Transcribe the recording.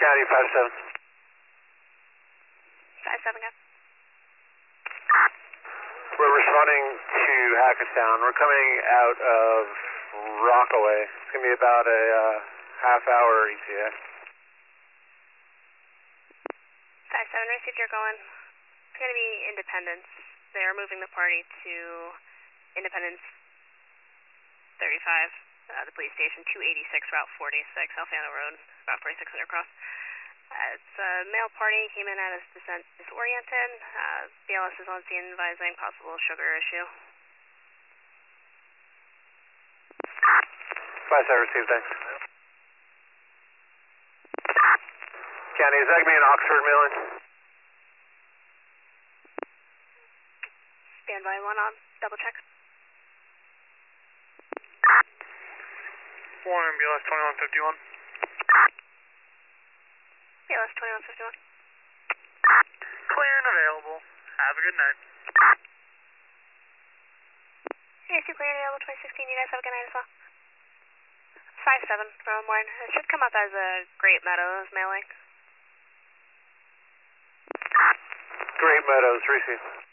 County 5-7. 5-7, go. We're responding to Hackettstown. We're coming out of Rockaway. It's going to be about a half-hour ETA. 5-7, received, you're going. It's going to be Independence. They are moving the party to Independence 35, the police station, 286, Route 46, Alfano Road, about 4600 cross. It's a male party, came in at a descent disoriented. BLS is on scene advising possible sugar issue. 5-7 received, thanks. County, is that going to be an Oxford mailing? Standby 1 on, double check. Warren, BLS 2151. BLS 2151. Clear and available. Have a good night. AC clear and available 2016. You guys have a good night as well. 5-7 from Warren. It should come up as a Great Meadows mailing. Great Meadows, receive.